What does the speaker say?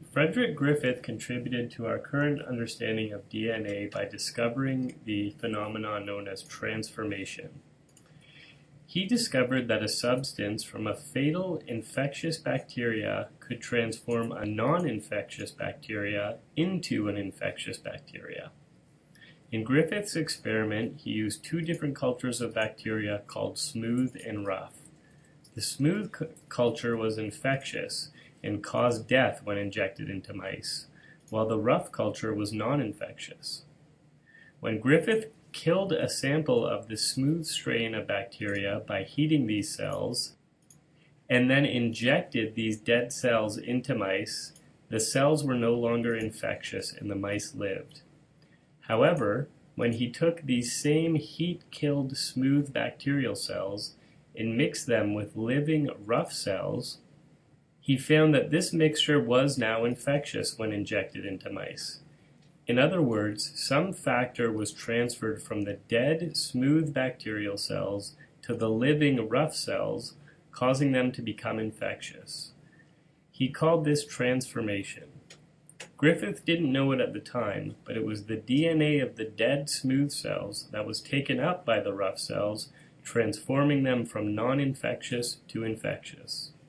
Frederick Griffith contributed to our current understanding of DNA by discovering the phenomenon known as transformation. He discovered that a substance from a fatal infectious bacteria could transform a non-infectious bacteria into an infectious bacteria. In Griffith's experiment, he used two different cultures of bacteria called smooth and rough. The smooth culture was infectious and caused death when injected into mice, while the rough culture was non-infectious. When Griffith killed a sample of the smooth strain of bacteria by heating these cells, and then injected these dead cells into mice, the cells were no longer infectious and the mice lived. However, when he took these same heat-killed smooth bacterial cells and mixed them with living rough cells, he found that this mixture was now infectious when injected into mice. In other words, some factor was transferred from the dead, smooth bacterial cells to the living rough cells, causing them to become infectious. He called this transformation. Griffith didn't know it at the time, but it was the DNA of the dead, smooth cells that was taken up by the rough cells, transforming them from non-infectious to infectious.